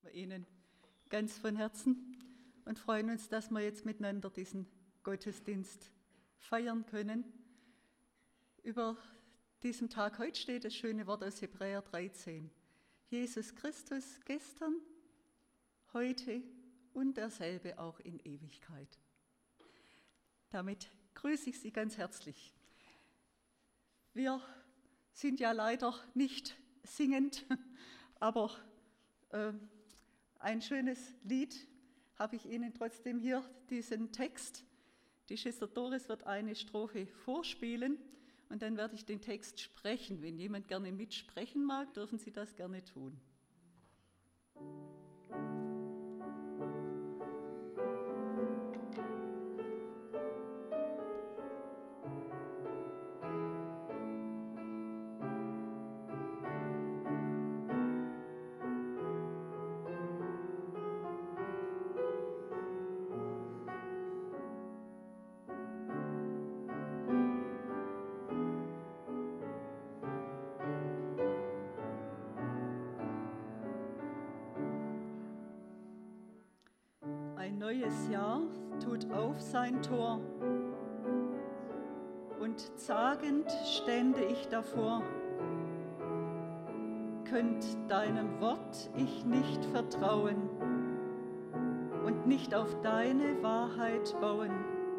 Wir Ihnen ganz von Herzen und freuen uns, dass wir jetzt miteinander diesen Gottesdienst feiern können. Über diesem Tag heute steht das schöne Wort aus Hebräer 13. Jesus Christus gestern, heute und derselbe auch in Ewigkeit. Damit grüße ich Sie ganz herzlich. Wir sind ja leider nicht singend, aber ein schönes Lied habe ich Ihnen trotzdem hier, diesen Text. Die Schwester Doris wird eine Strophe vorspielen und dann werde ich den Text sprechen. Wenn jemand gerne mitsprechen mag, dürfen Sie das gerne tun. Ein neues Jahr tut auf sein Tor und zagend stände ich davor. Könnt deinem Wort ich nicht vertrauen und nicht auf deine Wahrheit bauen.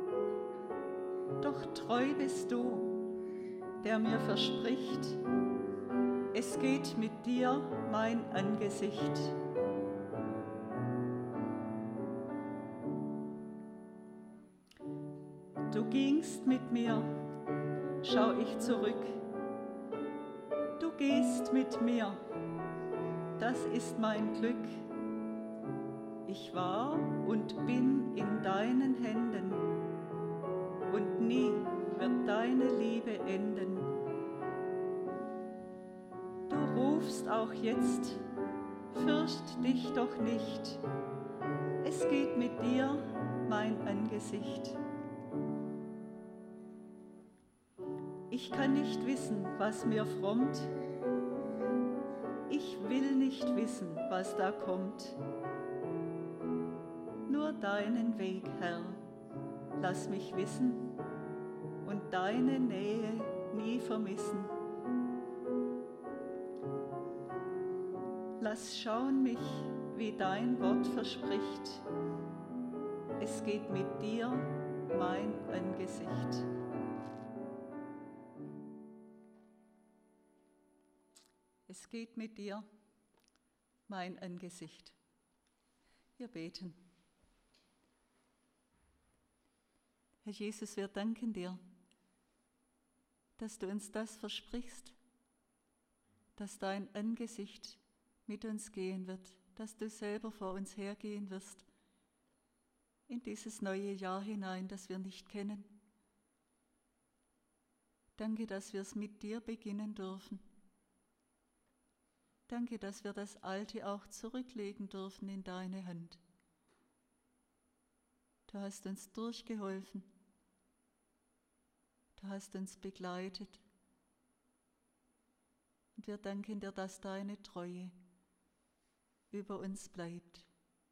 Doch treu bist du, der mir verspricht, es geht mit dir mein Angesicht. Du gingst mit mir, schau ich zurück. Du gehst mit mir, das ist mein Glück. Ich war und bin in deinen Händen und nie wird deine Liebe enden. Du rufst auch jetzt, fürcht dich doch nicht. Es geht mit dir mein Angesicht. Ich kann nicht wissen, was mir frommt. Ich will nicht wissen, was da kommt. Nur deinen Weg, Herr, lass mich wissen und deine Nähe nie vermissen. Lass schauen mich, wie dein Wort verspricht. Es geht mit dir mein Angesicht. Es geht mit dir, mein Angesicht. Wir beten. Herr Jesus, wir danken dir, dass du uns das versprichst, dass dein Angesicht mit uns gehen wird, dass du selber vor uns hergehen wirst in dieses neue Jahr hinein, das wir nicht kennen. Danke, dass wir es mit dir beginnen dürfen. Danke, dass wir das Alte auch zurücklegen dürfen in deine Hand. Du hast uns durchgeholfen. Du hast uns begleitet. Und wir danken dir, dass deine Treue über uns bleibt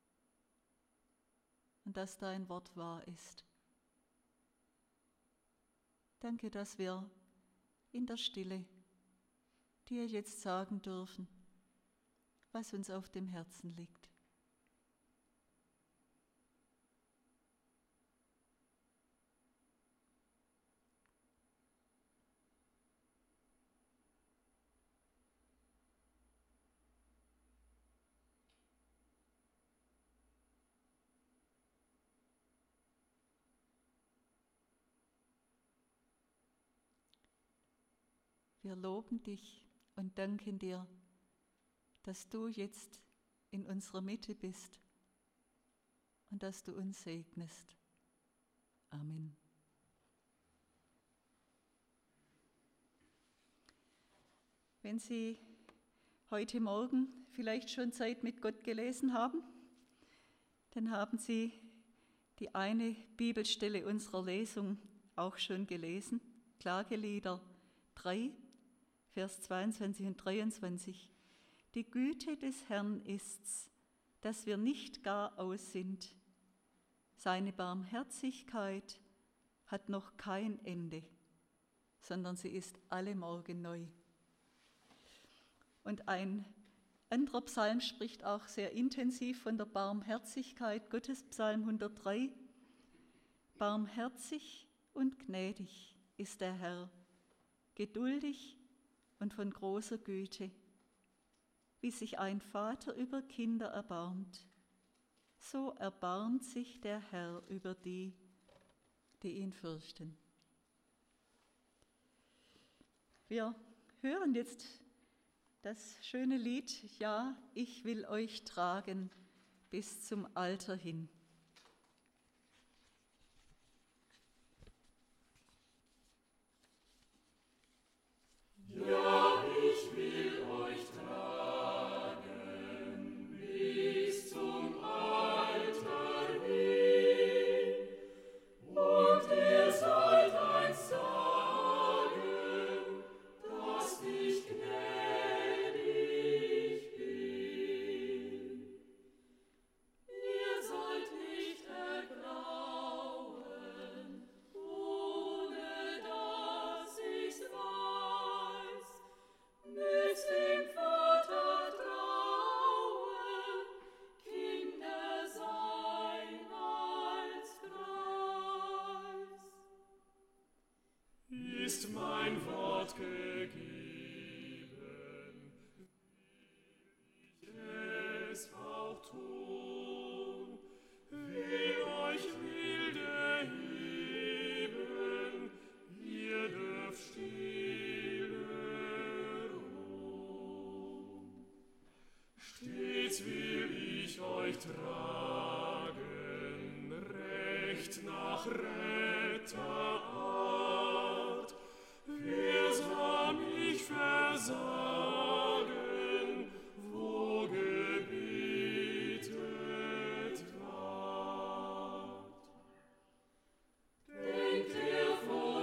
und dass dein Wort wahr ist. Danke, dass wir in der Stille dir jetzt sagen dürfen, was uns auf dem Herzen liegt. Wir loben dich und danken dir, dass du jetzt in unserer Mitte bist und dass du uns segnest. Amen. Wenn Sie heute Morgen vielleicht schon Zeit mit Gott gelesen haben, dann haben Sie die eine Bibelstelle unserer Lesung auch schon gelesen, Klagelieder 3, Vers 22 und 23. Die Güte des Herrn ist's, dass wir nicht gar aus sind. Seine Barmherzigkeit hat noch kein Ende, sondern sie ist alle Morgen neu. Und ein anderer Psalm spricht auch sehr intensiv von der Barmherzigkeit Gottes, Psalm 103. Barmherzig und gnädig ist der Herr, geduldig und von großer Güte, wie sich ein Vater über Kinder erbarmt. So erbarmt sich der Herr über die, die ihn fürchten. Wir hören jetzt das schöne Lied, Ja, ich will euch tragen bis zum Alter hin. Ja, ich will euch tragen bis zum Alter hin, und ihr sollt einst sagen, dass ich gnädig bin. Ihr sollt nicht ergrauen, ohne dass ich's weiß. Müsst dem Vater trauen, Kinder sein als Preis. Ist mein Wort gegeben, will ich es auch tun, will euch wilde heben, ihr dürft stille ruhen. Stets will ich euch tragen, recht nach Retterart. Wer sah mich versagen, wo gebietet ward? Denkt der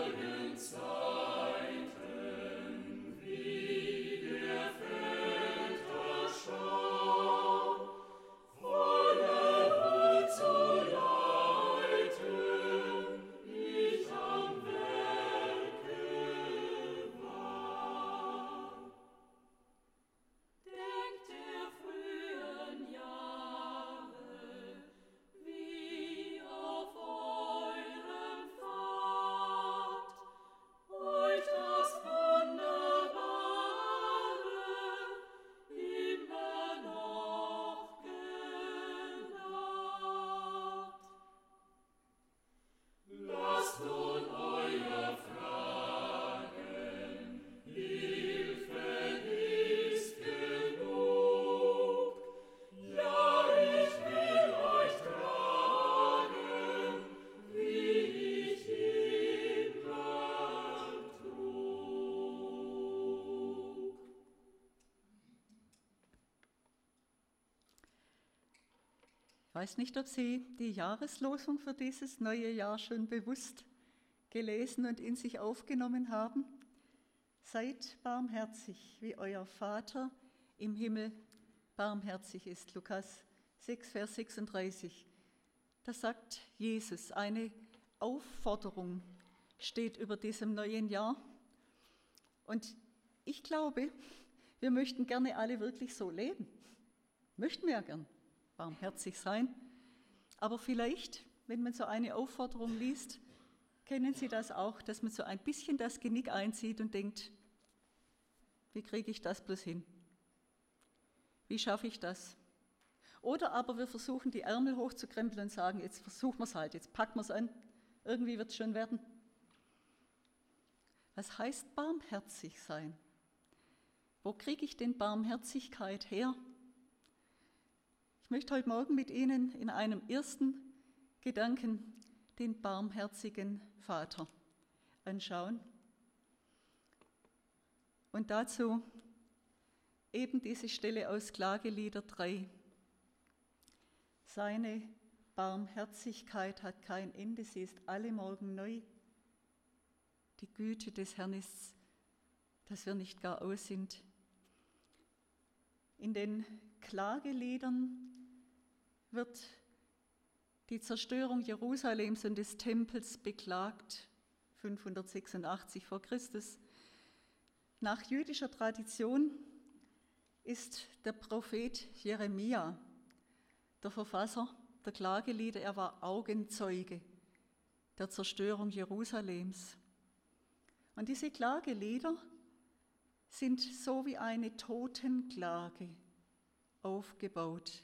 Folgenzeiten, wie der Väter Schau, voller Hut zu leiten, ich am Werke war. Denkt der frühen Jahre, wie auf eurem Pfad euch das Wunderbare immer noch genaht. Lasst nun euer Fragen, Hilfe ist genug. Ja, ich will euch tragen, wie ich immer trug. Ich weiß nicht, ob Sie die Jahreslosung für dieses neue Jahr schon bewusst gelesen und in sich aufgenommen haben. Seid barmherzig, wie euer Vater im Himmel barmherzig ist. Lukas 6, Vers 36. Da sagt Jesus, eine Aufforderung steht über diesem neuen Jahr. Und ich glaube, wir möchten gerne alle wirklich so leben. Möchten wir ja gern barmherzig sein. Aber vielleicht, wenn man so eine Aufforderung liest, kennen Sie das auch, dass man so ein bisschen das Genick einzieht und denkt, wie kriege ich das bloß hin? Wie schaffe ich das? Oder aber wir versuchen, die Ärmel hochzukrempeln und sagen, jetzt versuchen wir es halt, jetzt packen wir es an, irgendwie wird es schon werden. Was heißt barmherzig sein? Wo kriege ich denn Barmherzigkeit her? Ich möchte heute Morgen mit Ihnen in einem ersten Gedanken den barmherzigen Vater anschauen. Und dazu eben diese Stelle aus Klagelieder 3. Seine Barmherzigkeit hat kein Ende, sie ist alle Morgen neu. Die Güte des Herrn ist, dass wir nicht gar aus sind. In den Klageliedern wird die Zerstörung Jerusalems und des Tempels beklagt, 586 vor Christus. Nach jüdischer Tradition ist der Prophet Jeremia der Verfasser der Klagelieder. Er war Augenzeuge der Zerstörung Jerusalems. Und diese Klagelieder sind so wie eine Totenklage aufgebaut.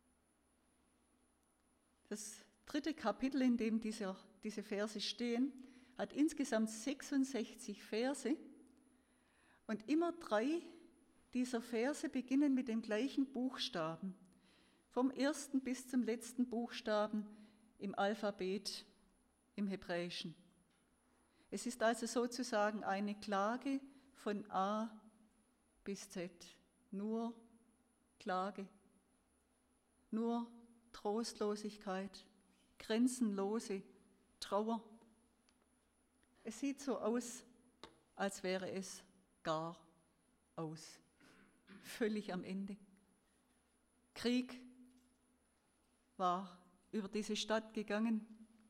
Das 3. Kapitel, in dem diese Verse stehen, hat insgesamt 66 Verse und immer 3 dieser Verse beginnen mit dem gleichen Buchstaben, vom ersten bis zum letzten Buchstaben im Alphabet, im Hebräischen. Es ist also sozusagen eine Klage von A bis Z, nur Klage, nur Trostlosigkeit, grenzenlose Trauer. Es sieht so aus, als wäre es gar aus, völlig am Ende. Krieg war über diese Stadt gegangen.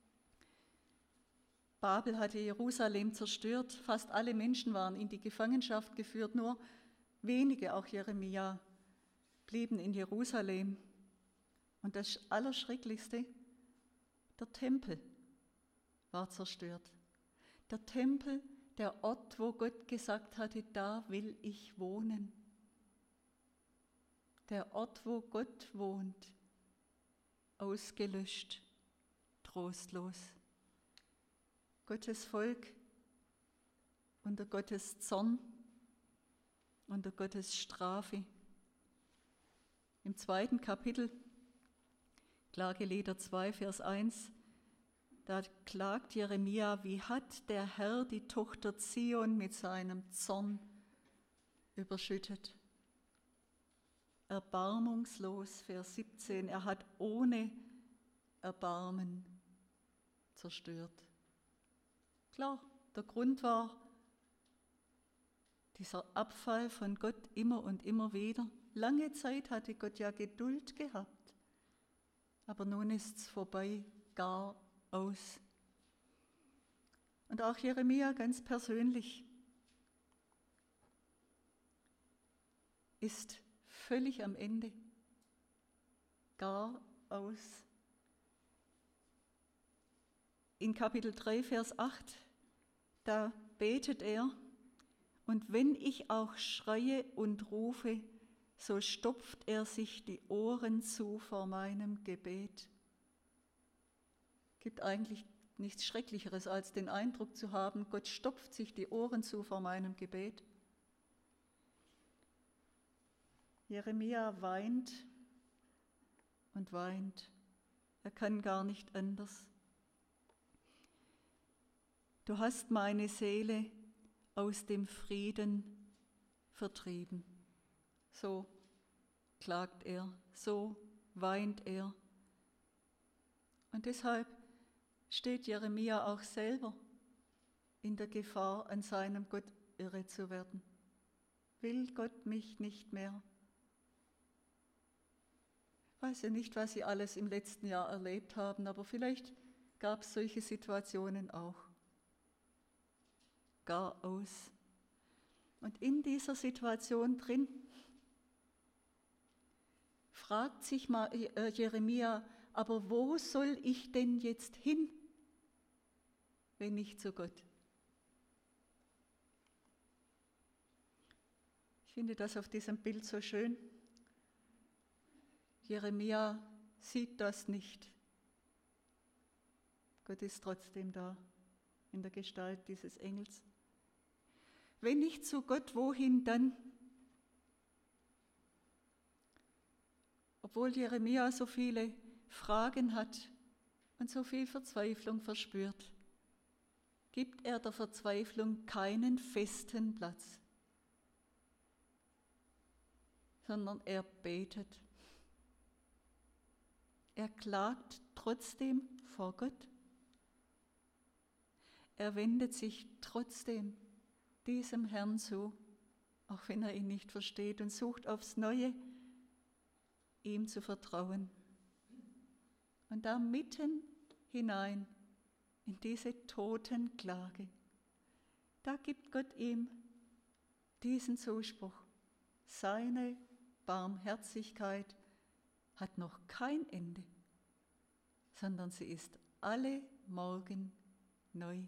Babel hatte Jerusalem zerstört, fast alle Menschen waren in die Gefangenschaft geführt, nur wenige, auch Jeremia, blieben in Jerusalem. Und das Allerschrecklichste, der Tempel war zerstört. Der Tempel, der Ort, wo Gott gesagt hatte, da will ich wohnen. Der Ort, wo Gott wohnt, ausgelöscht, trostlos. Gottes Volk unter Gottes Zorn, unter Gottes Strafe. Im 2. Kapitel, Klagelieder 2, Vers 1, da klagt Jeremia, wie hat der Herr die Tochter Zion mit seinem Zorn überschüttet. Erbarmungslos, Vers 17, er hat ohne Erbarmen zerstört. Klar, der Grund war dieser Abfall von Gott immer und immer wieder. Lange Zeit hatte Gott ja Geduld gehabt, aber nun ist es vorbei, gar aus. Und auch Jeremia ganz persönlich ist völlig am Ende, gar aus. In Kapitel 3, Vers 8, da betet er, und wenn ich auch schreie und rufe, so stopft er sich die Ohren zu vor meinem Gebet. Es gibt eigentlich nichts Schrecklicheres, als den Eindruck zu haben, Gott stopft sich die Ohren zu vor meinem Gebet. Jeremia weint und weint. Er kann gar nicht anders. Du hast meine Seele aus dem Frieden vertrieben. So klagt er, so weint er. Und deshalb steht Jeremia auch selber in der Gefahr, an seinem Gott irre zu werden. Will Gott mich nicht mehr? Ich weiß ja nicht, was Sie alles im letzten Jahr erlebt haben, aber vielleicht gab es solche Situationen auch. Gar aus. Und in dieser Situation drin fragt sich Jeremia, aber wo soll ich denn jetzt hin, wenn nicht zu Gott? Ich finde das auf diesem Bild so schön. Jeremia sieht das nicht. Gott ist trotzdem da, in der Gestalt dieses Engels. Wenn nicht zu Gott, wohin dann? Obwohl Jeremia so viele Fragen hat und so viel Verzweiflung verspürt, gibt er der Verzweiflung keinen festen Platz, sondern er betet. Er klagt trotzdem vor Gott. Er wendet sich trotzdem diesem Herrn zu, auch wenn er ihn nicht versteht, und sucht aufs Neue, ihm zu vertrauen. Und da mitten hinein in diese Totenklage, da gibt Gott ihm diesen Zuspruch. Seine Barmherzigkeit hat noch kein Ende, sondern sie ist alle Morgen neu.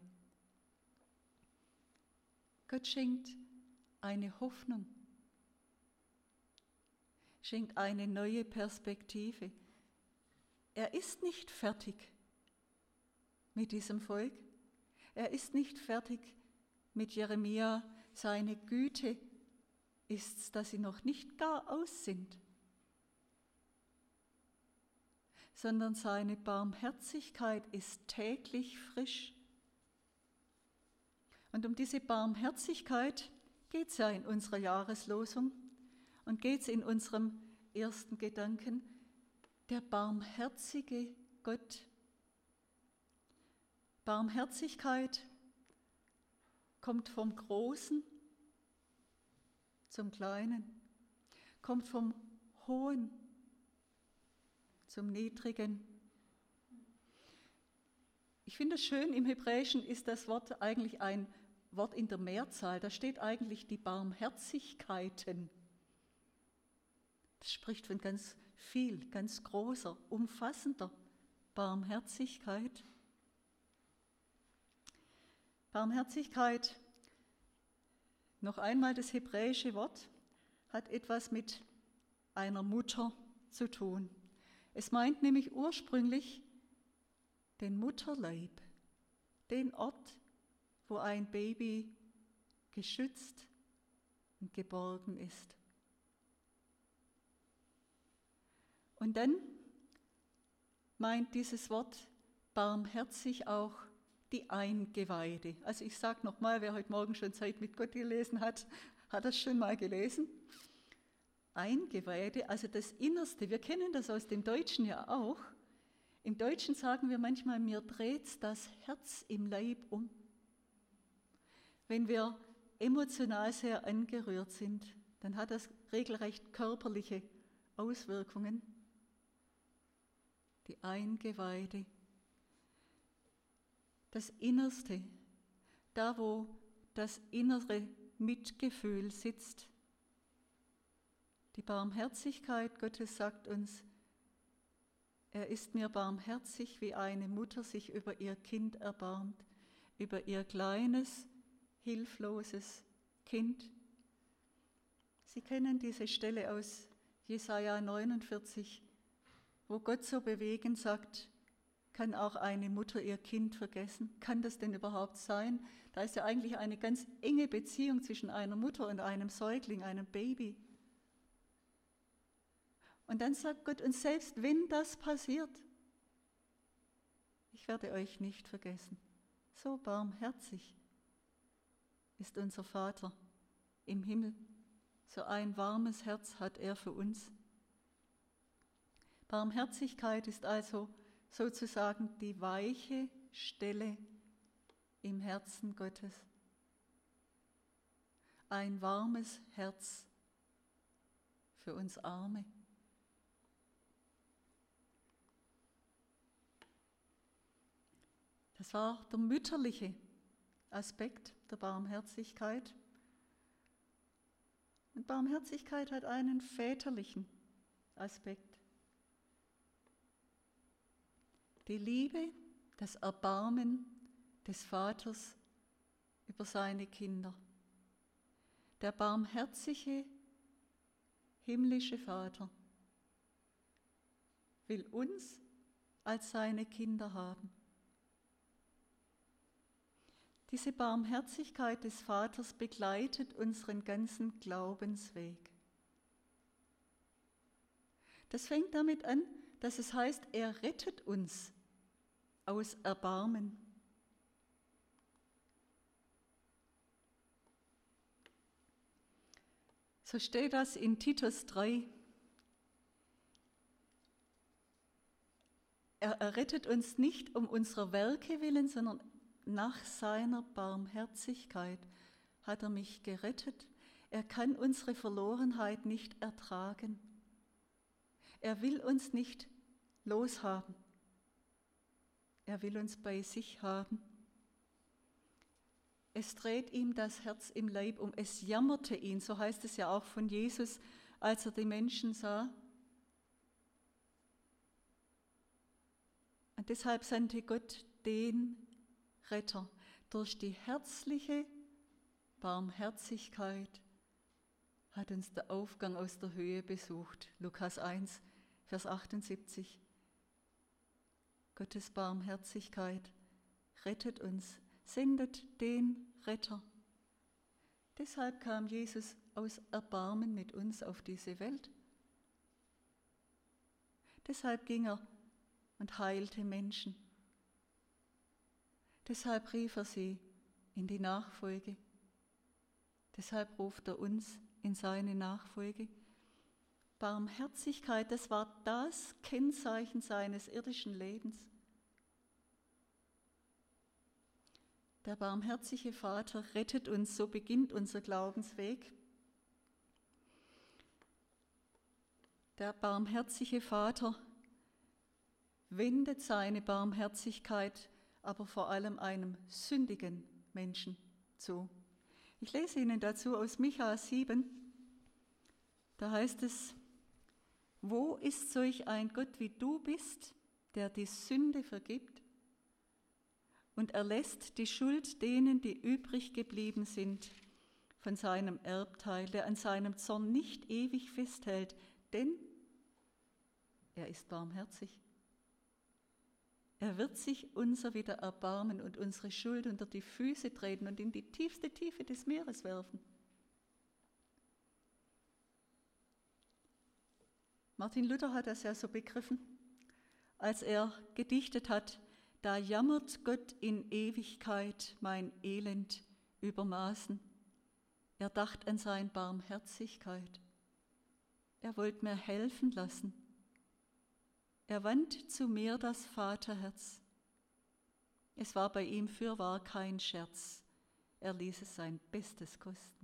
Gott schenkt eine Hoffnung, schenkt eine neue Perspektive. Er ist nicht fertig mit diesem Volk. Er ist nicht fertig mit Jeremia. Seine Güte ist's, dass sie noch nicht gar aus sind, sondern seine Barmherzigkeit ist täglich frisch. Und um diese Barmherzigkeit geht es ja in unserer Jahreslosung und geht es in unserem ersten Gedanken, der barmherzige Gott. Barmherzigkeit kommt vom Großen zum Kleinen, kommt vom Hohen zum Niedrigen. Ich finde es schön, im Hebräischen ist das Wort eigentlich ein Wort in der Mehrzahl. Da steht eigentlich die Barmherzigkeiten. Das spricht von ganz viel, ganz großer, umfassender Barmherzigkeit. Barmherzigkeit, noch einmal das hebräische Wort, hat etwas mit einer Mutter zu tun. Es meint nämlich ursprünglich den Mutterleib, den Ort, wo ein Baby geschützt und geborgen ist. Und dann meint dieses Wort barmherzig auch die Eingeweide. Also ich sage nochmal, wer heute Morgen schon Zeit mit Gott gelesen hat, hat das schon mal gelesen. Eingeweide, also das Innerste. Wir kennen das aus dem Deutschen ja auch. Im Deutschen sagen wir manchmal, mir dreht das Herz im Leib um. Wenn wir emotional sehr angerührt sind, dann hat das regelrecht körperliche Auswirkungen. Die Eingeweide, das Innerste, da wo das innere Mitgefühl sitzt. Die Barmherzigkeit Gottes sagt uns, er ist mir barmherzig, wie eine Mutter sich über ihr Kind erbarmt, über ihr kleines, hilfloses Kind. Sie kennen diese Stelle aus Jesaja 49, wo Gott so bewegend sagt, kann auch eine Mutter ihr Kind vergessen? Kann das denn überhaupt sein? Da ist ja eigentlich eine ganz enge Beziehung zwischen einer Mutter und einem Säugling, einem Baby. Und dann sagt Gott uns, selbst wenn das passiert, ich werde euch nicht vergessen. So barmherzig ist unser Vater im Himmel. So ein warmes Herz hat er für uns. Barmherzigkeit ist also sozusagen die weiche Stelle im Herzen Gottes. Ein warmes Herz für uns Arme. Das war der mütterliche Aspekt der Barmherzigkeit. Und Barmherzigkeit hat einen väterlichen Aspekt. Die Liebe, das Erbarmen des Vaters über seine Kinder. Der barmherzige himmlische Vater will uns als seine Kinder haben. Diese Barmherzigkeit des Vaters begleitet unseren ganzen Glaubensweg. Das fängt damit an, dass es heißt, er rettet uns aus Erbarmen. So steht das in Titus 3. Er errettet uns nicht um unserer Werke willen, sondern nach seiner Barmherzigkeit hat er mich gerettet. Er kann unsere Verlorenheit nicht ertragen. Er will uns nicht loshaben Er will uns bei sich haben. Es dreht ihm das Herz im Leib um. Es jammerte ihn, so heißt es ja auch von Jesus, als er die Menschen sah. Und deshalb sandte Gott den Retter. Durch die herzliche Barmherzigkeit hat uns der Aufgang aus der Höhe besucht. Lukas 1, Vers 78. Gottes Barmherzigkeit rettet uns, sendet den Retter. Deshalb kam Jesus aus Erbarmen mit uns auf diese Welt. Deshalb ging er und heilte Menschen. Deshalb rief er sie in die Nachfolge. Deshalb ruft er uns in seine Nachfolge. Barmherzigkeit, das war das Kennzeichen seines irdischen Lebens. Der barmherzige Vater rettet uns, so beginnt unser Glaubensweg. Der barmherzige Vater wendet seine Barmherzigkeit aber vor allem einem sündigen Menschen zu. Ich lese Ihnen dazu aus Micha 7, da heißt es: Wo ist solch ein Gott wie du bist, der die Sünde vergibt und erlässt die Schuld denen, die übrig geblieben sind von seinem Erbteil, der an seinem Zorn nicht ewig festhält, denn er ist barmherzig. Er wird sich unser wieder erbarmen und unsere Schuld unter die Füße treten und in die tiefste Tiefe des Meeres werfen. Martin Luther hat das ja so begriffen, als er gedichtet hat: Da jammert Gott in Ewigkeit mein Elend übermaßen. Er dacht an seine Barmherzigkeit. Er wollte mir helfen lassen. Er wandte zu mir das Vaterherz. Es war bei ihm fürwahr kein Scherz. Er ließ es sein Bestes kosten.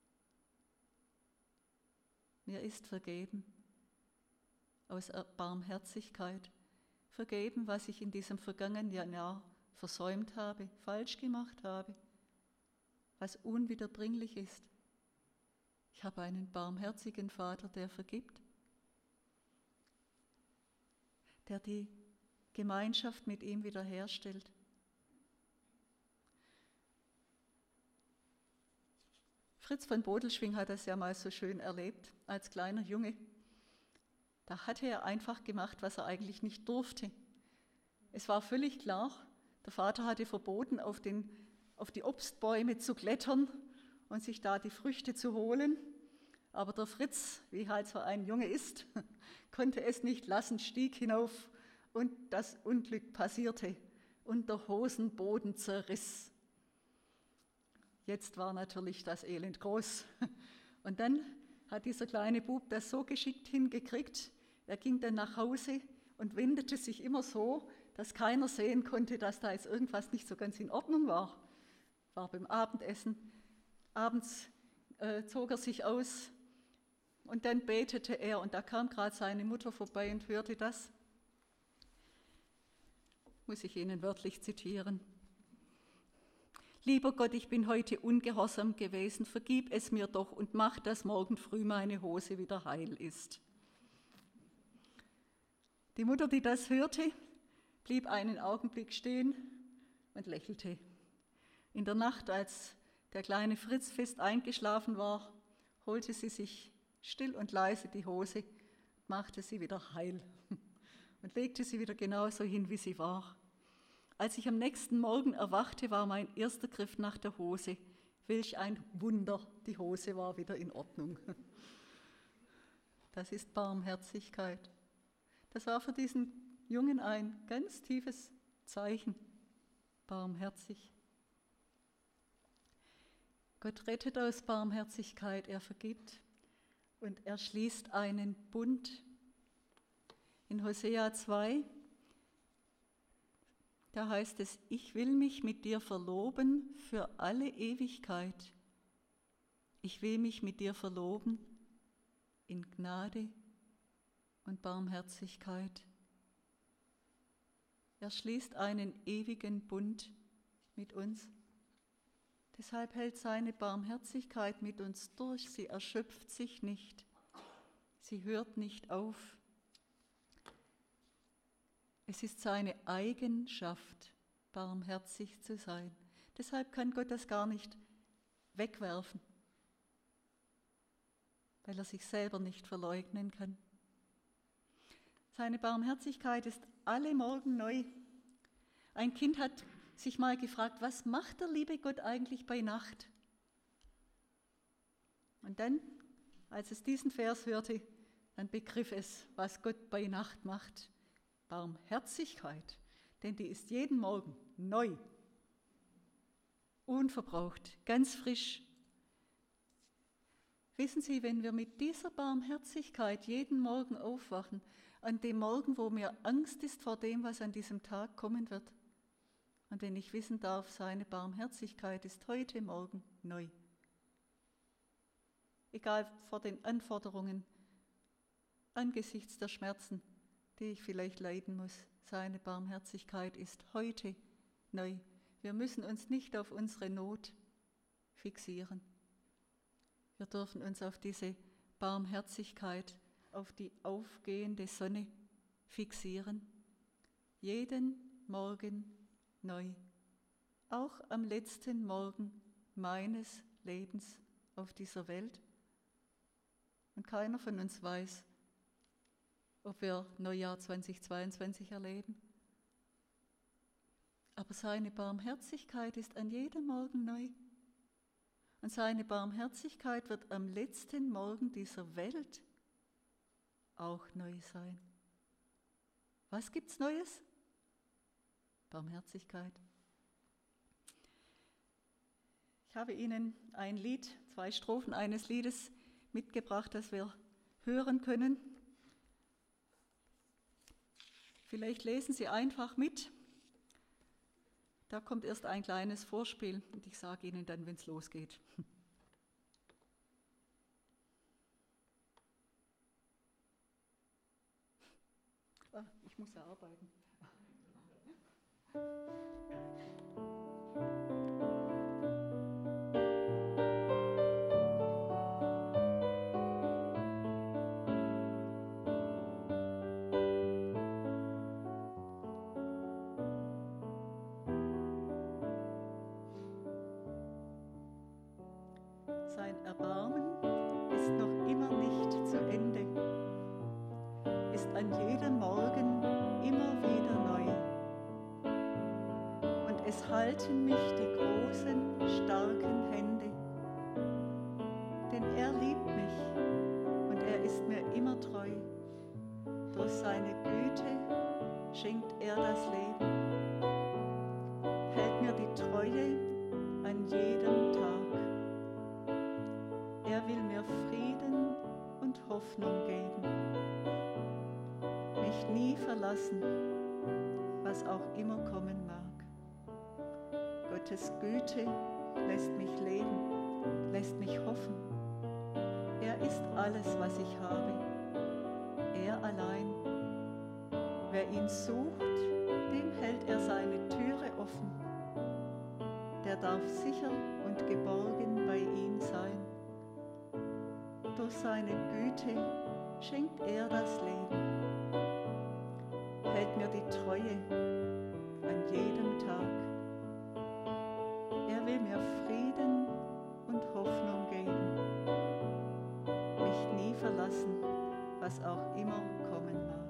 Mir ist vergeben aus Barmherzigkeit. Vergeben, was ich in diesem vergangenen Jahr versäumt habe, falsch gemacht habe, was unwiederbringlich ist. Ich habe einen barmherzigen Vater, der vergibt, der die Gemeinschaft mit ihm wiederherstellt. Fritz von Bodelschwingh hat das ja mal so schön erlebt, als kleiner Junge. Da hatte er einfach gemacht, was er eigentlich nicht durfte. Es war völlig klar, der Vater hatte verboten, auf die Obstbäume zu klettern und sich da die Früchte zu holen. Aber der Fritz, wie halt so ein Junge ist, konnte es nicht lassen, stieg hinauf und das Unglück passierte und der Hosenboden zerriss. Jetzt war natürlich das Elend groß. Und dann hat dieser kleine Bub das so geschickt hingekriegt. Er ging dann nach Hause und wendete sich immer so, dass keiner sehen konnte, dass da jetzt irgendwas nicht so ganz in Ordnung war. War beim Abendessen. Abends zog er sich aus und dann betete er. Und da kam gerade seine Mutter vorbei und hörte das. Muss ich Ihnen wörtlich zitieren. Lieber Gott, ich bin heute ungehorsam gewesen, vergib es mir doch und mach, dass morgen früh meine Hose wieder heil ist. Die Mutter, die das hörte, blieb einen Augenblick stehen und lächelte. In der Nacht, als der kleine Fritz fest eingeschlafen war, holte sie sich still und leise die Hose, machte sie wieder heil und legte sie wieder genauso hin, wie sie war. Als ich am nächsten Morgen erwachte, war mein erster Griff nach der Hose. Welch ein Wunder, die Hose war wieder in Ordnung. Das ist Barmherzigkeit. Das war für diesen Jungen ein ganz tiefes Zeichen. Barmherzig. Gott rettet aus Barmherzigkeit, er vergibt und er schließt einen Bund. In Hosea 2, da heißt es: Ich will mich mit dir verloben für alle Ewigkeit. Ich will mich mit dir verloben in Gnade und Barmherzigkeit. Er schließt einen ewigen Bund mit uns. Deshalb hält seine Barmherzigkeit mit uns durch. Sie erschöpft sich nicht. Sie hört nicht auf. Es ist seine Eigenschaft, barmherzig zu sein. Deshalb kann Gott das gar nicht wegwerfen, weil er sich selber nicht verleugnen kann. Seine Barmherzigkeit ist alle Morgen neu. Ein Kind hat sich mal gefragt, was macht der liebe Gott eigentlich bei Nacht? Und dann, als es diesen Vers hörte, dann begriff es, was Gott bei Nacht macht. Barmherzigkeit, denn die ist jeden Morgen neu, unverbraucht, ganz frisch. Wissen Sie, wenn wir mit dieser Barmherzigkeit jeden Morgen aufwachen, an dem Morgen, wo mir Angst ist vor dem, was an diesem Tag kommen wird, und wenn ich wissen darf, seine Barmherzigkeit ist heute Morgen neu. Egal vor den Anforderungen, angesichts der Schmerzen, die ich vielleicht leiden muss, seine Barmherzigkeit ist heute neu. Wir müssen uns nicht auf unsere Not fixieren. Wir dürfen uns auf diese Barmherzigkeit, auf die aufgehende Sonne fixieren. Jeden Morgen neu. Auch am letzten Morgen meines Lebens auf dieser Welt. Und keiner von uns weiß, ob wir Neujahr 2022 erleben. Aber seine Barmherzigkeit ist an jedem Morgen neu. Und seine Barmherzigkeit wird am letzten Morgen dieser Welt auch neu sein. Was gibt's Neues? Barmherzigkeit. Ich habe Ihnen ein Lied, 2 Strophen eines Liedes mitgebracht, das wir hören können. Vielleicht lesen Sie einfach mit. Da kommt erst ein kleines Vorspiel und ich sage Ihnen dann, wenn es losgeht. Ich muss ja arbeiten. Sein Erbarmen ist noch immer nicht zu Ende, ist an jedem Morgen immer wieder neu. Und es halten mich die großen, starken Hände, denn er liebt mich und er ist mir immer treu. Durch seine Güte schenkt er das Leben, hält mir die Treue an jedem Tag. Er will mir Frieden und Hoffnung geben, mich nie verlassen, was auch immer kommen mag. Gottes Güte lässt mich leben, lässt mich hoffen. Er ist alles, was ich habe, er allein. Wer ihn sucht, dem hält er seine Türe offen. Der darf sicher und geborgen bei ihm sein. Durch seine Güte schenkt er das Leben, hält mir die Treue an jedem Tag. Er will mir Frieden und Hoffnung geben, mich nie verlassen, was auch immer kommen mag.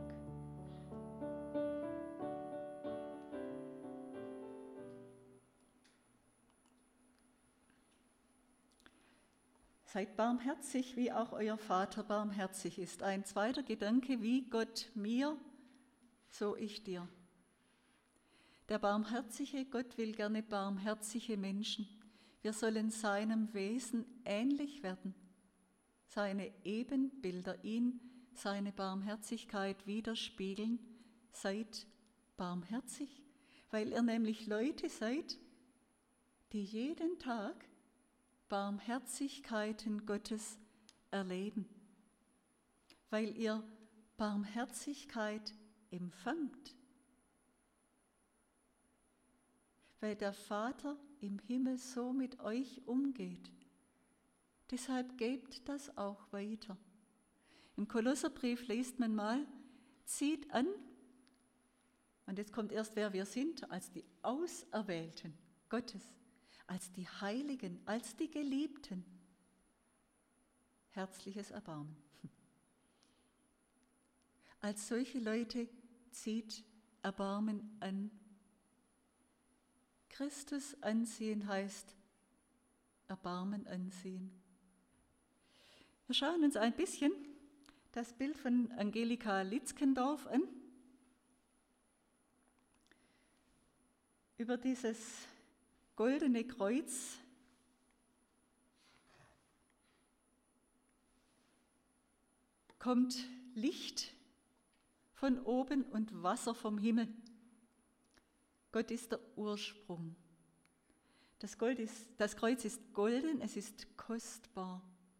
Seid barmherzig, wie auch euer Vater barmherzig ist. Ein zweiter Gedanke, wie Gott mir, so ich dir. Der barmherzige Gott will gerne barmherzige Menschen. Wir sollen seinem Wesen ähnlich werden, seine Ebenbilder, ihn, seine Barmherzigkeit widerspiegeln. Seid barmherzig, weil ihr nämlich Leute seid, die jeden Tag Barmherzigkeiten Gottes erleben, weil ihr Barmherzigkeit empfangt. weil der Vater im Himmel so mit euch umgeht. Deshalb gebt das auch weiter. Im Kolosserbrief liest man mal, zieht an, und jetzt kommt erst, wer wir sind, als die Auserwählten Gottes, als die Heiligen, als die Geliebten. Herzliches Erbarmen. Als solche Leute zieht Erbarmen an. Christus ansehen heißt Erbarmen ansehen. Wir schauen uns ein bisschen das Bild von Angelika Litzkendorf an. Über dieses goldene Kreuz kommt Licht von oben und Wasser vom Himmel. Gott ist der Ursprung. Das Kreuz ist golden, es ist kostbar.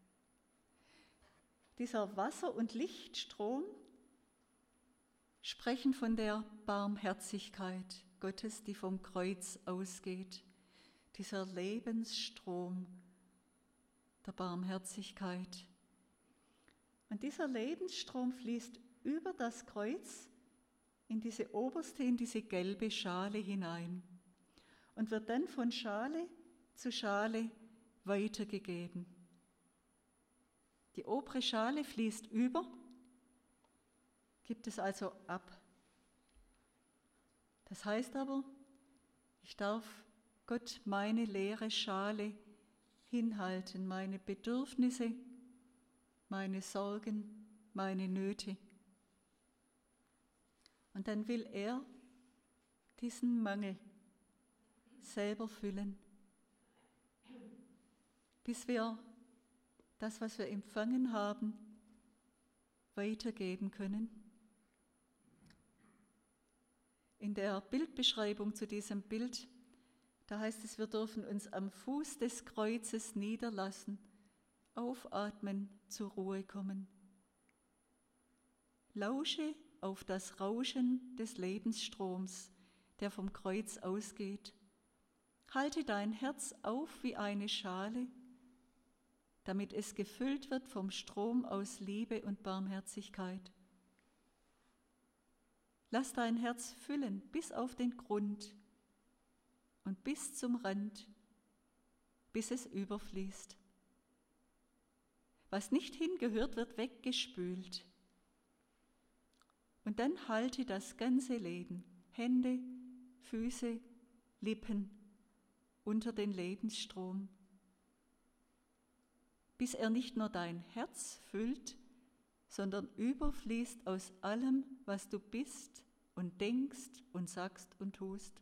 Dieser Wasser- und Lichtstrom sprechen von der Barmherzigkeit Gottes, die vom Kreuz ausgeht. Dieser Lebensstrom der Barmherzigkeit. Und dieser Lebensstrom fließt über das Kreuz in diese oberste, in diese gelbe Schale hinein und wird dann von Schale zu Schale weitergegeben. Die obere Schale fließt über, gibt es also ab. Das heißt aber, ich darf Gott meine leere Schale hinhalten, meine Bedürfnisse, meine Sorgen, meine Nöte. Und dann will er diesen Mangel selber füllen, bis wir das, was wir empfangen haben, weitergeben können. In der Bildbeschreibung zu diesem Bild, da heißt es, wir dürfen uns am Fuß des Kreuzes niederlassen, aufatmen, zur Ruhe kommen. Lausche auf das Rauschen des Lebensstroms, der vom Kreuz ausgeht. Halte dein Herz auf wie eine Schale, damit es gefüllt wird vom Strom aus Liebe und Barmherzigkeit. Lass dein Herz füllen bis auf den Grund und bis zum Rand, bis es überfließt. Was nicht hingehört, wird weggespült. Und dann halte das ganze Leben, Hände, Füße, Lippen, unter den Lebensstrom, bis er nicht nur dein Herz füllt, sondern überfließt aus allem, was du bist und denkst und sagst und tust.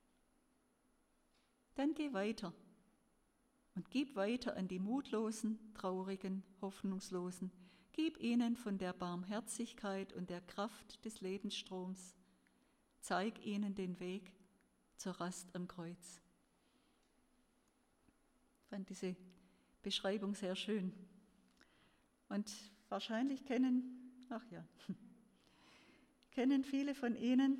Dann geh weiter und gib weiter an die Mutlosen, Traurigen, Hoffnungslosen. Gib ihnen von der Barmherzigkeit und der Kraft des Lebensstroms. Zeig ihnen den Weg zur Rast am Kreuz. Ich fand diese Beschreibung sehr schön. Und wahrscheinlich kennen viele von Ihnen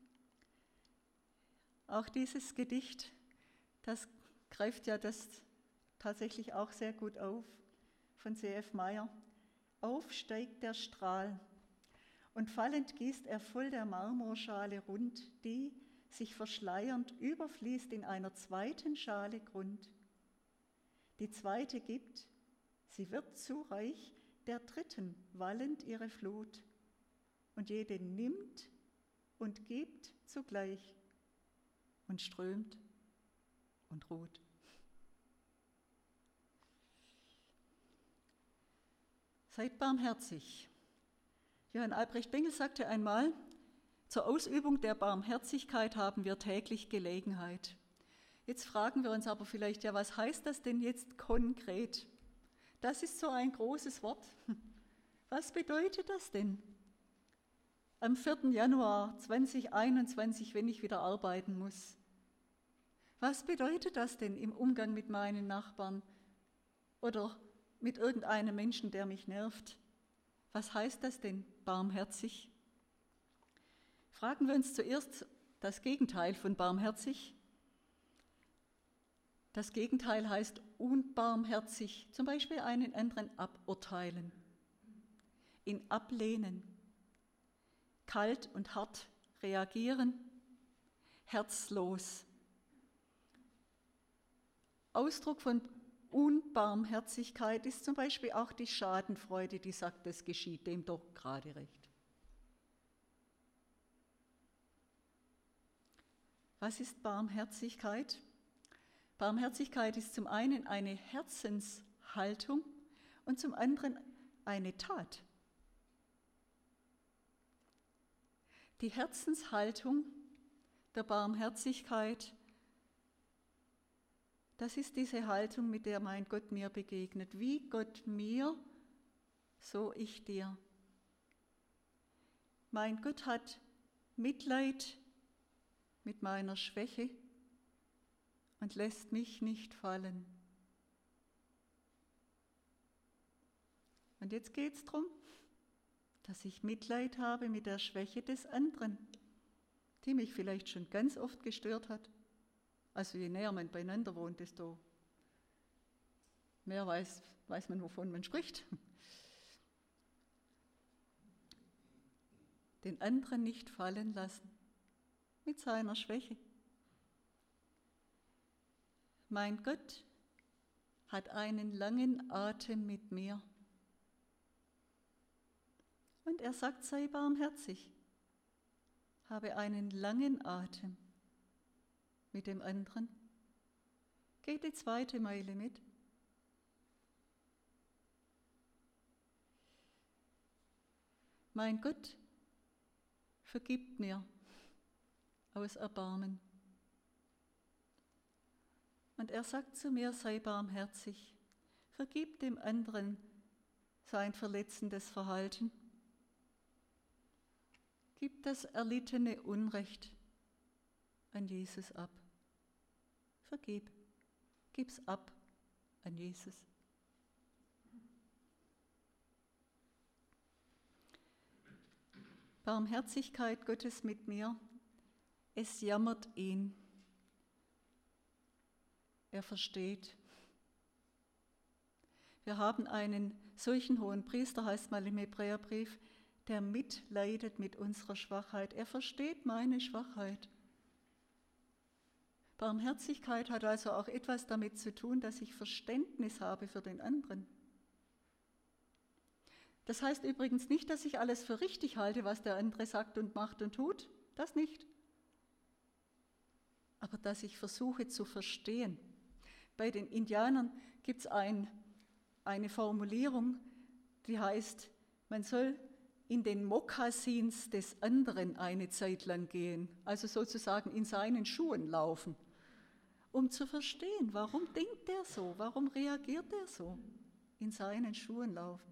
auch dieses Gedicht. Das greift ja das tatsächlich auch sehr gut auf, von C.F. Meyer. Auf steigt der Strahl und fallend gießt er voll der Marmorschale rund, die, sich verschleiernd, überfließt in einer zweiten Schale Grund. Die zweite gibt, sie wird zu reich, der dritten wallend ihre Flut, und jede nimmt und gibt zugleich und strömt und ruht. Seid barmherzig. Johann Albrecht Bengel sagte einmal, zur Ausübung der Barmherzigkeit haben wir täglich Gelegenheit. Jetzt fragen wir uns aber vielleicht, ja, was heißt das denn jetzt konkret? Das ist so ein großes Wort. Was bedeutet das denn? Am 4. Januar 2021, wenn ich wieder arbeiten muss. Was bedeutet das denn im Umgang mit meinen Nachbarn oder mit irgendeinem Menschen, der mich nervt? Was heißt das denn, barmherzig? Fragen wir uns zuerst das Gegenteil von barmherzig. Das Gegenteil heißt unbarmherzig, zum Beispiel einen anderen aburteilen, ihn ablehnen, kalt und hart reagieren, herzlos. Ausdruck von Unbarmherzigkeit ist zum Beispiel auch die Schadenfreude, die sagt, es geschieht dem doch gerade recht. Was ist Barmherzigkeit? Barmherzigkeit ist zum einen eine Herzenshaltung und zum anderen eine Tat. Die Herzenshaltung der Barmherzigkeit, das ist diese Haltung, mit der mein Gott mir begegnet. Wie Gott mir, so ich dir. Mein Gott hat Mitleid mit meiner Schwäche und lässt mich nicht fallen. Und jetzt geht es darum, dass ich Mitleid habe mit der Schwäche des anderen, die mich vielleicht schon ganz oft gestört hat. Also je näher man beieinander wohnt, desto mehr weiß man, wovon man spricht. Den anderen nicht fallen lassen mit seiner Schwäche. Mein Gott hat einen langen Atem mit mir. Und er sagt, sei barmherzig, habe einen langen Atem mit dem anderen. Geht die zweite Meile mit. Mein Gott vergibt mir aus Erbarmen. Und er sagt zu mir, sei barmherzig, vergib dem anderen sein verletzendes Verhalten. Gib das erlittene Unrecht an Jesus ab. Gib's ab an Jesus. Barmherzigkeit Gottes mit mir, es jammert ihn. Er versteht. Wir haben einen solchen hohen Priester, heißt mal im Hebräerbrief, der mitleidet mit unserer Schwachheit. Er versteht meine Schwachheit. Barmherzigkeit hat also auch etwas damit zu tun, dass ich Verständnis habe für den anderen. Das heißt übrigens nicht, dass ich alles für richtig halte, was der andere sagt und macht und tut. Das nicht. Aber dass ich versuche zu verstehen. Bei den Indianern gibt es eine Formulierung, die heißt, man soll in den Mokassins des anderen eine Zeit lang gehen, also sozusagen in seinen Schuhen laufen, um zu verstehen, warum denkt er so, warum reagiert er so, in seinen Schuhen laufen.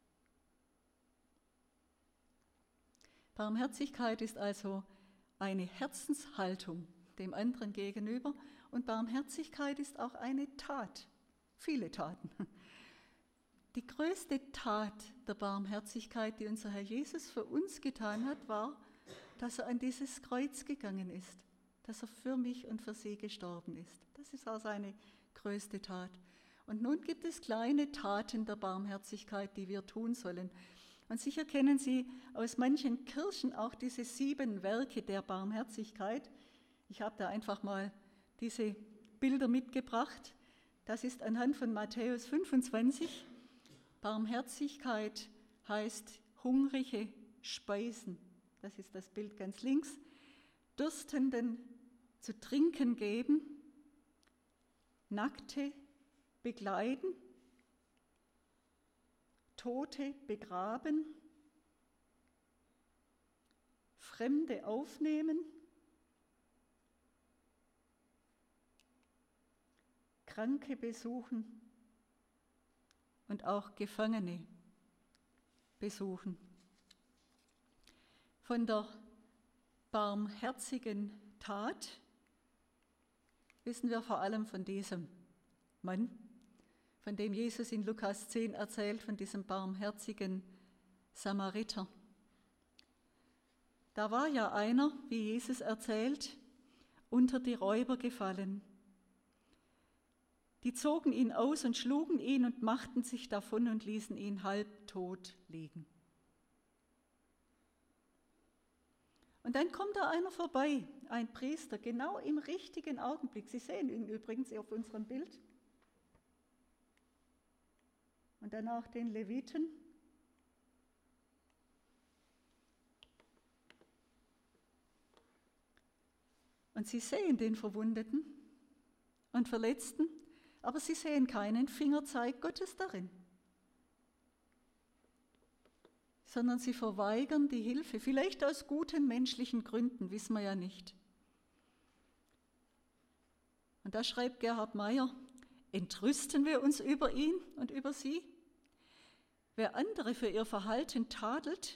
Barmherzigkeit ist also eine Herzenshaltung dem anderen gegenüber und Barmherzigkeit ist auch eine Tat, viele Taten. Die größte Tat der Barmherzigkeit, die unser Herr Jesus für uns getan hat, war, dass er an dieses Kreuz gegangen ist, dass er für mich und für sie gestorben ist. Das ist auch seine größte Tat. Und nun gibt es kleine Taten der Barmherzigkeit, die wir tun sollen. Und sicher kennen Sie aus manchen Kirchen auch diese 7 Werke der Barmherzigkeit. Ich habe da einfach mal diese Bilder mitgebracht. Das ist anhand von Matthäus 25. Barmherzigkeit heißt Hungrige speisen. Das ist das Bild ganz links. Durstenden zu trinken geben. Nackte begleiten. Tote begraben. Fremde aufnehmen. Kranke besuchen und auch Gefangene besuchen. Von der barmherzigen Tat wissen wir vor allem von diesem Mann, von dem Jesus in Lukas 10 erzählt, von diesem barmherzigen Samariter. Da war ja einer, wie Jesus erzählt, unter die Räuber gefallen. Die zogen ihn aus und schlugen ihn und machten sich davon und ließen ihn halbtot liegen. Und dann kommt da einer vorbei, ein Priester, genau im richtigen Augenblick. Sie sehen ihn übrigens auf unserem Bild. Und danach den Leviten. Und sie sehen den Verwundeten und Verletzten, aber sie sehen keinen Fingerzeig Gottes darin, sondern sie verweigern die Hilfe, vielleicht aus guten menschlichen Gründen, wissen wir ja nicht. Und da schreibt Gerhard Meyer, entrüsten wir uns über ihn und über sie? Wer andere für ihr Verhalten tadelt,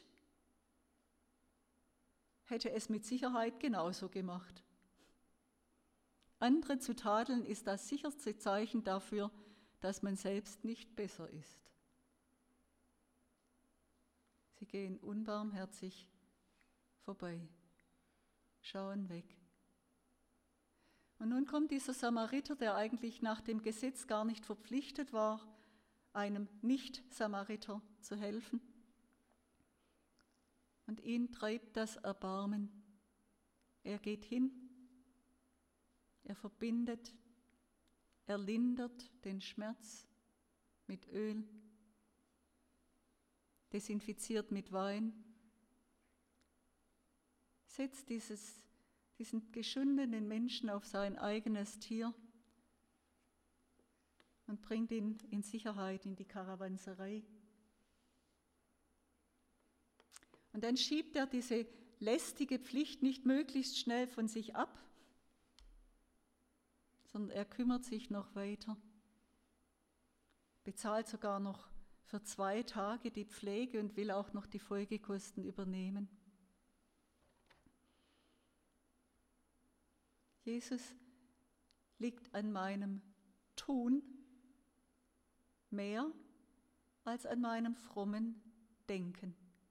hätte es mit Sicherheit genauso gemacht. Andere zu tadeln ist das sicherste Zeichen dafür, dass man selbst nicht besser ist. Sie gehen unbarmherzig vorbei, schauen weg. Und nun kommt dieser Samariter, der eigentlich nach dem Gesetz gar nicht verpflichtet war, einem Nicht-Samariter zu helfen. Und ihn treibt das Erbarmen. Er geht hin, er verbindet, er lindert den Schmerz mit Öl, desinfiziert mit Wein, setzt diesen geschundenen Menschen auf sein eigenes Tier und bringt ihn in Sicherheit in die Karawanserei. Und dann schiebt er diese lästige Pflicht nicht möglichst schnell von sich ab, sondern er kümmert sich noch weiter, bezahlt sogar noch für 2 Tage die Pflege und will auch noch die Folgekosten übernehmen. Jesus liegt an meinem Tun mehr als an meinem frommen Denken.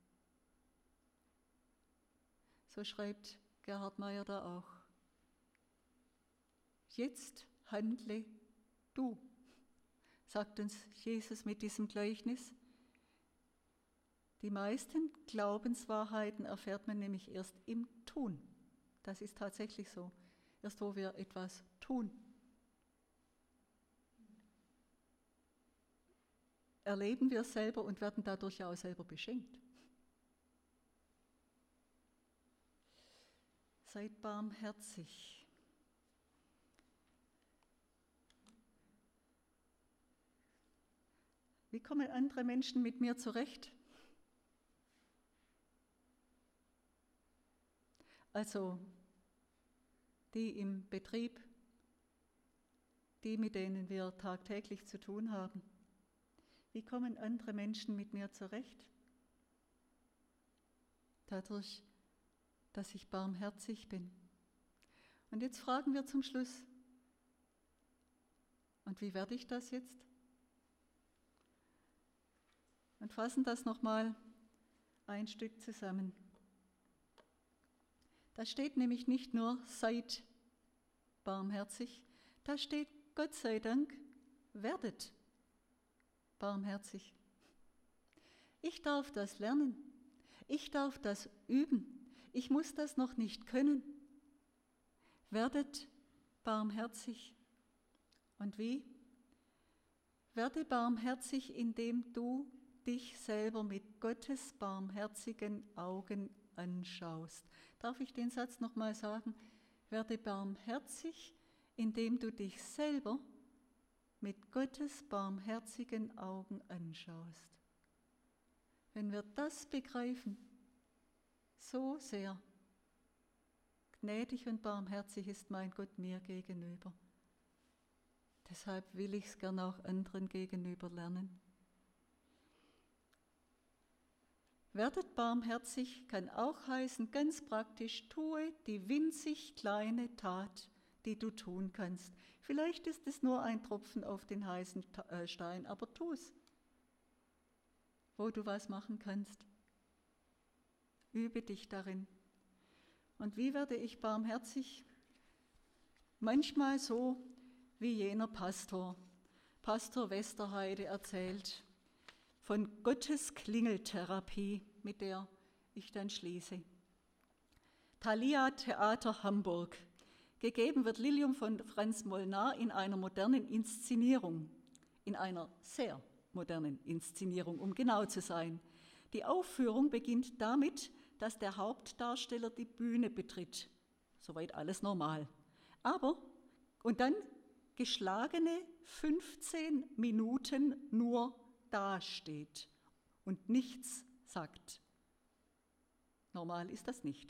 So schreibt Gerhard Meyer da auch. Jetzt handle du, sagt uns Jesus mit diesem Gleichnis. Die meisten Glaubenswahrheiten erfährt man nämlich erst im Tun. Das ist tatsächlich so. Erst wo wir etwas tun, erleben wir es selber und werden dadurch auch selber beschenkt. Seid barmherzig. Wie kommen andere Menschen mit mir zurecht? Also die im Betrieb, die, mit denen wir tagtäglich zu tun haben. Wie kommen andere Menschen mit mir zurecht? Dadurch, dass ich barmherzig bin. Und jetzt fragen wir zum Schluss, und wie werde ich das jetzt? Und fassen das nochmal ein Stück zusammen. Da steht nämlich nicht nur, seid barmherzig, da steht, Gott sei Dank, werdet barmherzig. Ich darf das lernen, ich darf das üben, ich muss das noch nicht können. Werdet barmherzig. Und wie? Werde barmherzig, indem du dich selber mit Gottes barmherzigen Augen anschaust. Darf ich den Satz nochmal sagen? Werde barmherzig, indem du dich selber mit Gottes barmherzigen Augen anschaust. Wenn wir das begreifen, so sehr gnädig und barmherzig ist mein Gott mir gegenüber. Deshalb will ich es gern auch anderen gegenüber lernen. Werdet barmherzig kann auch heißen, ganz praktisch, tue die winzig kleine Tat, die du tun kannst. Vielleicht ist es nur ein Tropfen auf den heißen Stein, aber tu es, wo du was machen kannst. Übe dich darin. Und wie werde ich barmherzig? Manchmal so, wie jener Pastor Westerheide erzählt von Gottes Klingeltherapie, mit der ich dann schließe. Thalia Theater Hamburg. Gegeben wird Lilium von Franz Molnar in einer modernen Inszenierung, in einer sehr modernen Inszenierung, um genau zu sein. Die Aufführung beginnt damit, dass der Hauptdarsteller die Bühne betritt. Soweit alles normal. Und dann geschlagene 15 Minuten nur dasteht und nichts sagt. Normal ist das nicht.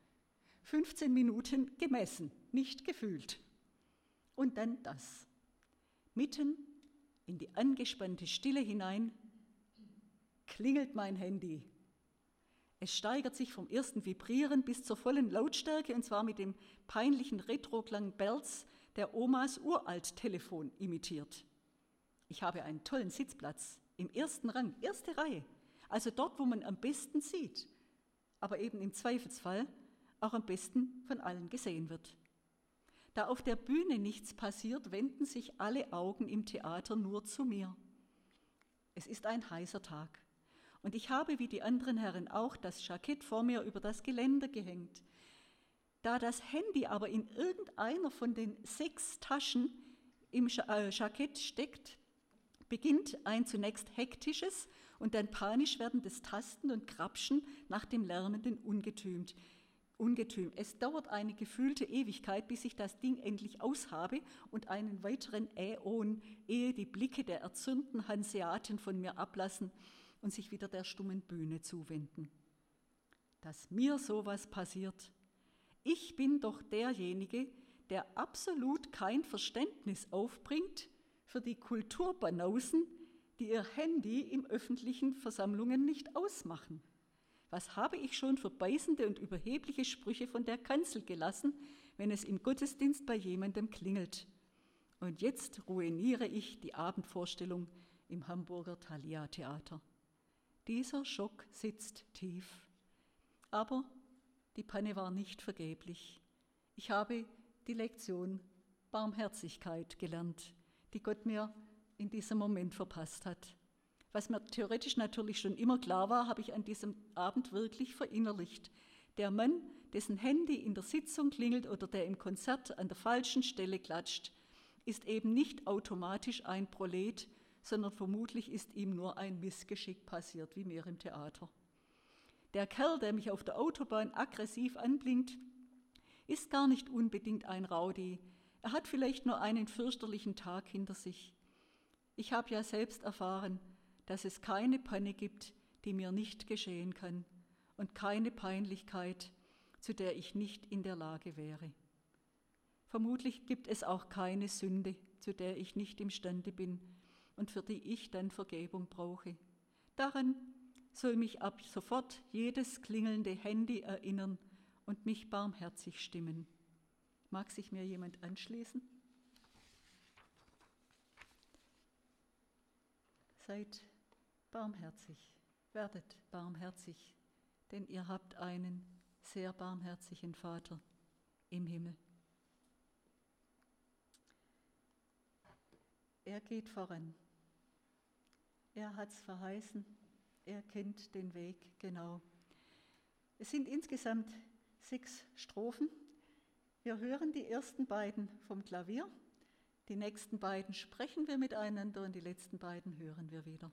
15 Minuten gemessen, nicht gefühlt. Und dann das. Mitten in die angespannte Stille hinein klingelt mein Handy. Es steigert sich vom ersten Vibrieren bis zur vollen Lautstärke, und zwar mit dem peinlichen Retroklang Bells, der Omas Uralt-Telefon imitiert. Ich habe einen tollen Sitzplatz im ersten Rang, erste Reihe, also dort, wo man am besten sieht, aber eben im Zweifelsfall auch am besten von allen gesehen wird. Da auf der Bühne nichts passiert, wenden sich alle Augen im Theater nur zu mir. Es ist ein heißer Tag und ich habe wie die anderen Herren auch das Jackett vor mir über das Geländer gehängt. Da das Handy aber in irgendeiner von den 6 Taschen im Jackett steckt, beginnt ein zunächst hektisches und dann panisch werdendes Tasten und Krapschen nach dem lärmenden Ungetüm. Es dauert eine gefühlte Ewigkeit, bis ich das Ding endlich aushabe und einen weiteren Äon, ehe die Blicke der erzürnten Hanseaten von mir ablassen und sich wieder der stummen Bühne zuwenden. Dass mir sowas passiert. Ich bin doch derjenige, der absolut kein Verständnis aufbringt für die Kulturbanausen, die ihr Handy in öffentlichen Versammlungen nicht ausmachen. Was habe ich schon für beißende und überhebliche Sprüche von der Kanzel gelassen, wenn es im Gottesdienst bei jemandem klingelt? Und jetzt ruiniere ich die Abendvorstellung im Hamburger Thalia Theater. Dieser Schock sitzt tief. Aber die Panne war nicht vergeblich. Ich habe die Lektion Barmherzigkeit gelernt, die Gott mir in diesem Moment verpasst hat. Was mir theoretisch natürlich schon immer klar war, habe ich an diesem Abend wirklich verinnerlicht. Der Mann, dessen Handy in der Sitzung klingelt oder der im Konzert an der falschen Stelle klatscht, ist eben nicht automatisch ein Prolet, sondern vermutlich ist ihm nur ein Missgeschick passiert, wie mir im Theater. Der Kerl, der mich auf der Autobahn aggressiv anblinkt, ist gar nicht unbedingt ein Rowdy. Er hat vielleicht nur einen fürchterlichen Tag hinter sich. Ich habe ja selbst erfahren, dass es keine Panne gibt, die mir nicht geschehen kann und keine Peinlichkeit, zu der ich nicht in der Lage wäre. Vermutlich gibt es auch keine Sünde, zu der ich nicht imstande bin und für die ich dann Vergebung brauche. Daran soll mich ab sofort jedes klingelnde Handy erinnern und mich barmherzig stimmen. Mag sich mir jemand anschließen? Seid barmherzig, werdet barmherzig, denn ihr habt einen sehr barmherzigen Vater im Himmel. Er geht voran. Er hat's verheißen. Er kennt den Weg genau. Es sind insgesamt 6 Strophen. Wir hören die ersten beiden vom Klavier. Die nächsten beiden sprechen wir miteinander und die letzten beiden hören wir wieder.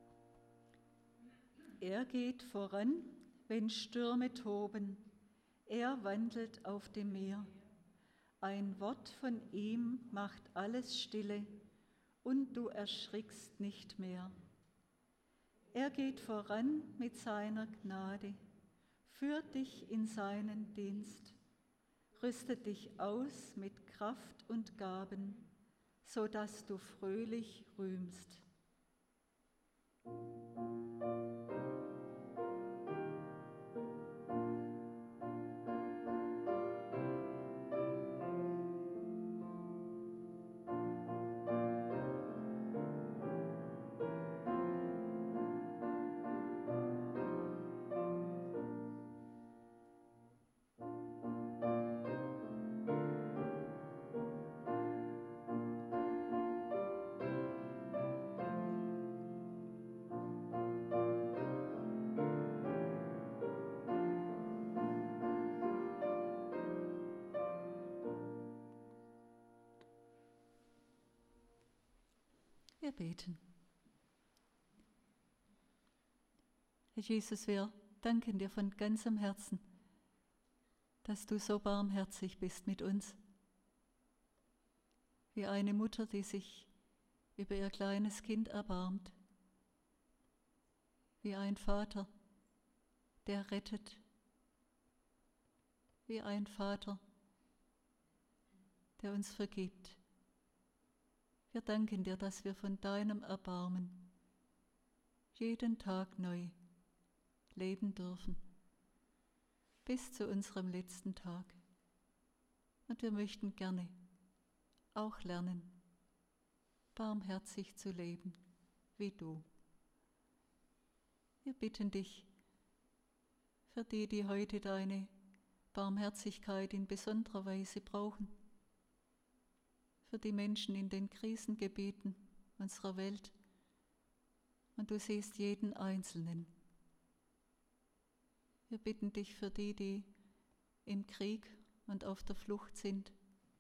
Er geht voran, wenn Stürme toben. Er wandelt auf dem Meer. Ein Wort von ihm macht alles stille und du erschrickst nicht mehr. Er geht voran mit seiner Gnade, führt dich in seinen Dienst, rüstet dich aus mit Kraft und Gaben, so dass du fröhlich rühmst. Wir beten. Herr Jesus, wir danken dir von ganzem Herzen, dass du so barmherzig bist mit uns. Wie eine Mutter, die sich über ihr kleines Kind erbarmt. Wie ein Vater, der rettet. Wie ein Vater, der uns vergibt. Wir danken dir, dass wir von deinem Erbarmen jeden Tag neu leben dürfen, bis zu unserem letzten Tag. Und wir möchten gerne auch lernen, barmherzig zu leben, wie du. Wir bitten dich für die, die heute deine Barmherzigkeit in besonderer Weise brauchen, für die Menschen in den Krisengebieten unserer Welt. Und du siehst jeden Einzelnen. Wir bitten dich für die, die im Krieg und auf der Flucht sind.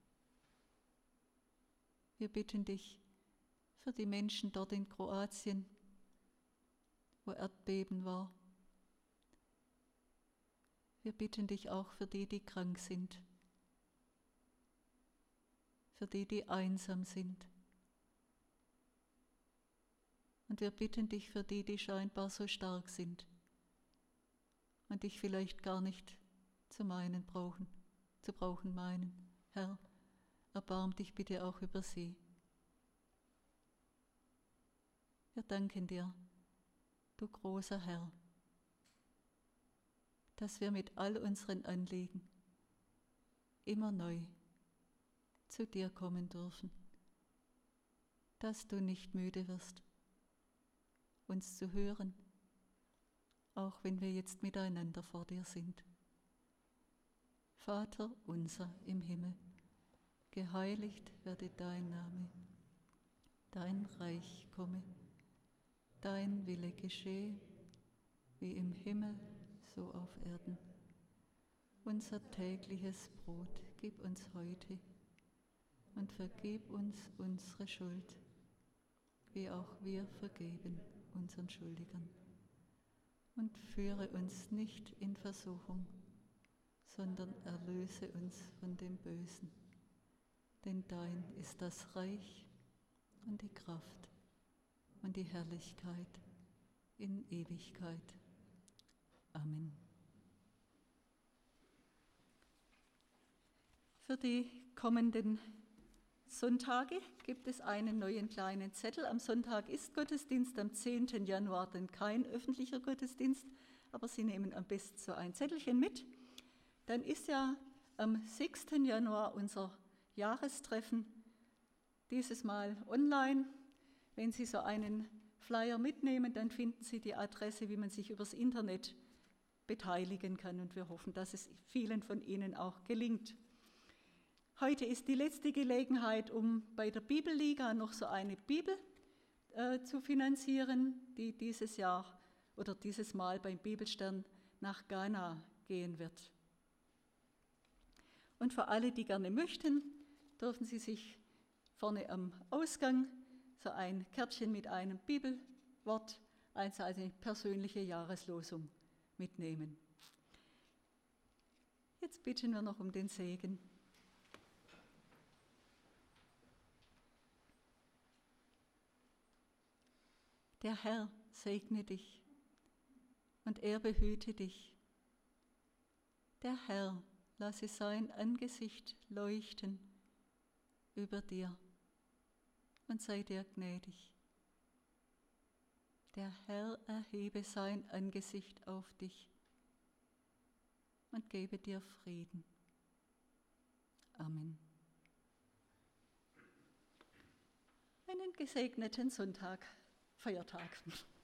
Wir bitten dich für die Menschen dort in Kroatien, wo Erdbeben war. Wir bitten dich auch für die, die krank sind, für die, die einsam sind. Und wir bitten dich für die, die scheinbar so stark sind und dich vielleicht gar nicht zu brauchen meinen. Herr, erbarm dich bitte auch über sie. Wir danken dir, du großer Herr, dass wir mit all unseren Anliegen immer neu zu dir kommen dürfen, dass du nicht müde wirst, uns zu hören, auch wenn wir jetzt miteinander vor dir sind. Vater unser im Himmel, geheiligt werde dein Name, dein Reich komme, dein Wille geschehe, wie im Himmel, so auf Erden. Unser tägliches Brot gib uns heute und vergib uns unsere Schuld, wie auch wir vergeben unseren Schuldigern. Und führe uns nicht in Versuchung, sondern erlöse uns von dem Bösen. Denn dein ist das Reich und die Kraft und die Herrlichkeit in Ewigkeit. Amen. Für die kommenden Sonntage gibt es einen neuen kleinen Zettel. Am Sonntag ist Gottesdienst, am 10. Januar dann kein öffentlicher Gottesdienst, aber Sie nehmen am besten so ein Zettelchen mit. Dann ist ja am 6. Januar unser Jahrestreffen, dieses Mal online. Wenn Sie so einen Flyer mitnehmen, dann finden Sie die Adresse, wie man sich übers Internet beteiligen kann. Und wir hoffen, dass es vielen von Ihnen auch gelingt. Heute ist die letzte Gelegenheit, um bei der Bibelliga noch so eine Bibel zu finanzieren, die dieses Jahr oder dieses Mal beim Bibelstern nach Ghana gehen wird. Und für alle, die gerne möchten, dürfen Sie sich vorne am Ausgang so ein Kärtchen mit einem Bibelwort als eine persönliche Jahreslosung mitnehmen. Jetzt bitten wir noch um den Segen. Der Herr segne dich und er behüte dich. Der Herr lasse sein Angesicht leuchten über dir und sei dir gnädig. Der Herr erhebe sein Angesicht auf dich und gebe dir Frieden. Amen. Einen gesegneten Sonntag, Feiertag.